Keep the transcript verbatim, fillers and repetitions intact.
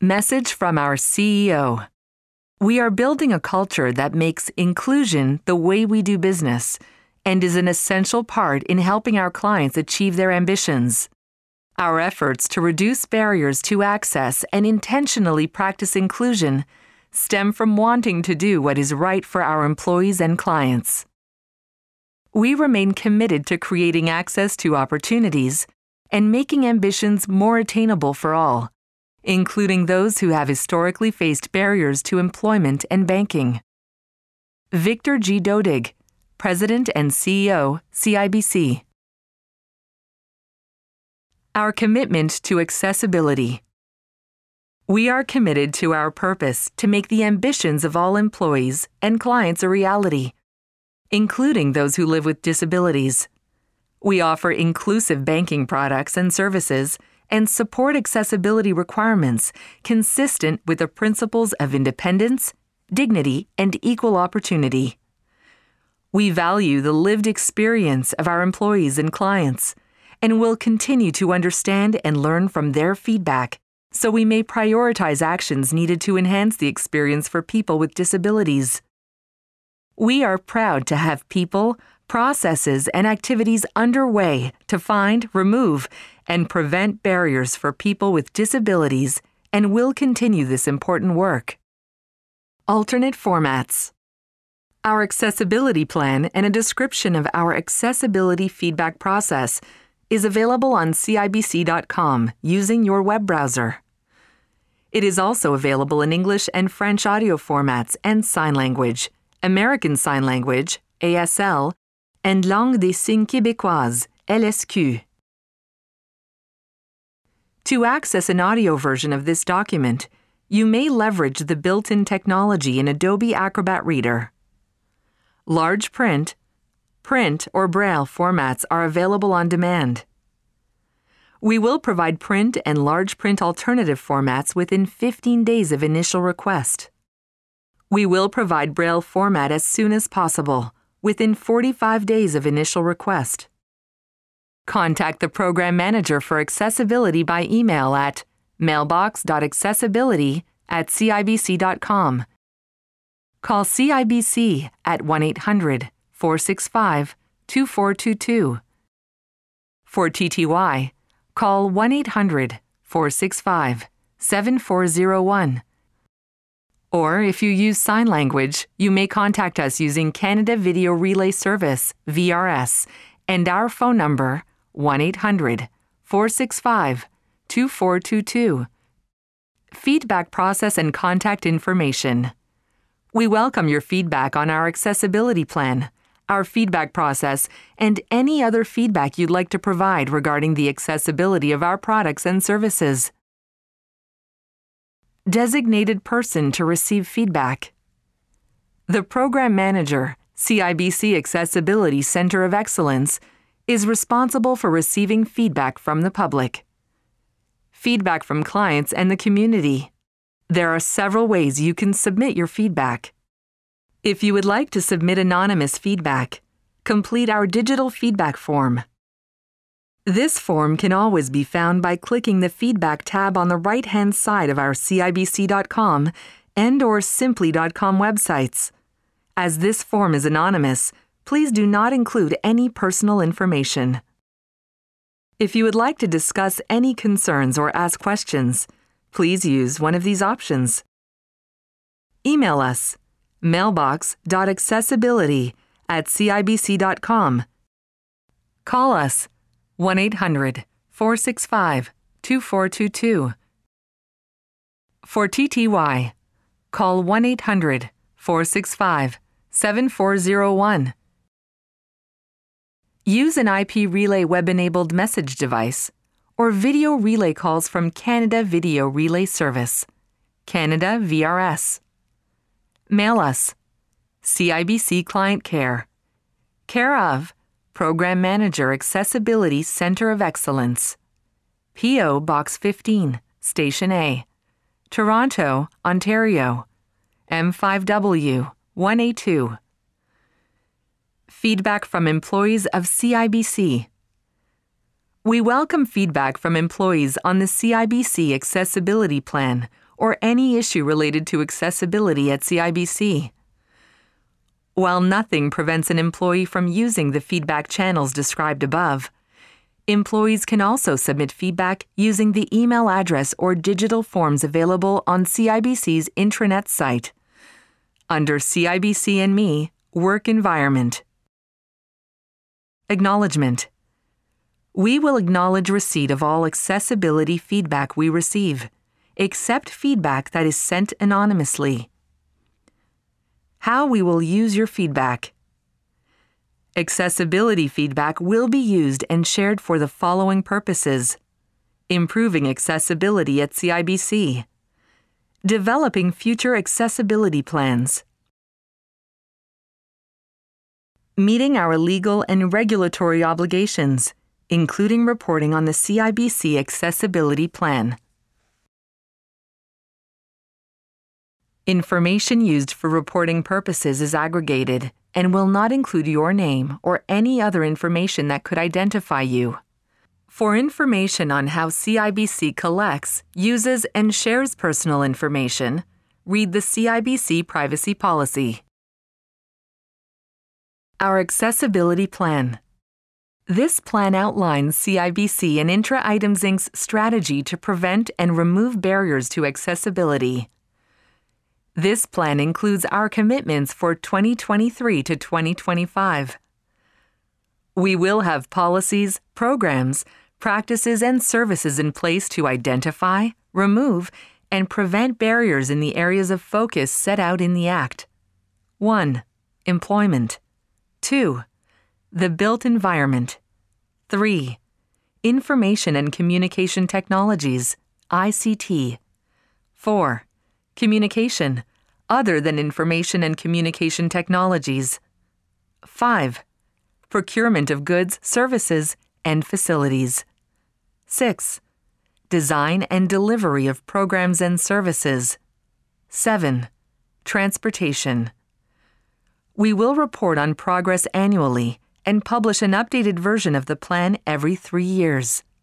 Message from our C E O. We are building a culture that makes inclusion the way we do business and is an essential part in helping our clients achieve their ambitions. Our efforts to reduce barriers to access and intentionally practice inclusion stem from wanting to do what is right for our employees and clients. We remain committed to creating access to opportunities and making ambitions more attainable for all, including those who have historically faced barriers to employment and banking. Victor G. Dodig, President and C E O, C I B C. Our commitment to accessibility. We are committed to our purpose to make the ambitions of all employees and clients a reality, including those who live with disabilities. We offer inclusive banking products and services and support accessibility requirements consistent with the principles of independence, dignity, and equal opportunity. We value the lived experience of our employees and clients, and will continue to understand and learn from their feedback so we may prioritize actions needed to enhance the experience for people with disabilities. We are proud to have people, processes, and activities underway to find, remove, and prevent barriers for people with disabilities and will continue this important work. Alternate formats. Our accessibility plan and a description of our accessibility feedback process is available on C I B C dot com using your web browser. It is also available in English and French audio formats and sign language, American Sign Language, A S L, and Langue des Signes Québécoise, L S Q. To access an audio version of this document, you may leverage the built-in technology in Adobe Acrobat Reader. Large print, print, or braille formats are available on demand. We will provide print and large print alternative formats within fifteen days of initial request. We will provide braille format as soon as possible, within forty-five days of initial request. Contact the Program Manager for Accessibility by email at mailbox dot accessibility at C I B C dot com. Call C I B C at one eight hundred, four six five, two four two two. For T T Y, call one eight hundred, four six five, seven four zero one. Or if you use sign language, you may contact us using Canada Video Relay Service, V R S, and our phone number one eight hundred, four six five, two four two two. Feedback process and contact information. We welcome your feedback on our accessibility plan, our feedback process, and any other feedback you'd like to provide regarding the accessibility of our products and services. Designated person to receive feedback. The Program Manager, C I B C Accessibility Center of Excellence, is responsible for receiving feedback from the public. Feedback from clients and the community. There are several ways you can submit your feedback. If you would like to submit anonymous feedback, complete our digital feedback form. This form can always be found by clicking the Feedback tab on the right-hand side of our C I B C dot com and or simply dot com websites. As this form is anonymous, please do not include any personal information. If you would like to discuss any concerns or ask questions, please use one of these options. Email us mailbox dot accessibility at C I B C dot com. Call us one eight hundred, four six five, two four two two. For T T Y, call one eight hundred, four six five, seven four zero one. Use an I P relay web-enabled message device or video relay calls from Canada Video Relay Service, Canada V R S. Mail us C I B C Client Care, care of Program Manager Accessibility Center of Excellence, P O Box fifteen, Station A, Toronto, Ontario, M five W one A two. Feedback from employees of C I B C. We welcome feedback from employees on the C I B C Accessibility Plan or any issue related to accessibility at C I B C. While nothing prevents an employee from using the feedback channels described above, employees can also submit feedback using the email address or digital forms available on C I B C's intranet site. Under C I B C and Me, Work Environment. Acknowledgement. We will acknowledge receipt of all accessibility feedback we receive, except feedback that is sent anonymously. How we will use your feedback. Accessibility feedback will be used and shared for the following purposes: improving accessibility at C I B C, developing future accessibility plans, meeting our legal and regulatory obligations, including reporting on the C I B C Accessibility Plan. Information used for reporting purposes is aggregated and will not include your name or any other information that could identify you. For information on how C I B C collects, uses, and shares personal information, read the C I B C Privacy Policy. Our Accessibility Plan. This plan outlines C I B C and Intra Items Incorporated's strategy to prevent and remove barriers to accessibility. This plan includes our commitments for twenty twenty-three to twenty twenty-five. We will have policies, programs, practices, and services in place to identify, remove, and prevent barriers in the areas of focus set out in the Act. one. Employment. two. The built environment. three. Information and Communication Technologies, I C T. four. Communication, other than information and communication technologies. five. Procurement of goods, services, and facilities. six. Design and delivery of programs and services. seven. Transportation. We will report on progress annually and publish an updated version of the plan every three years.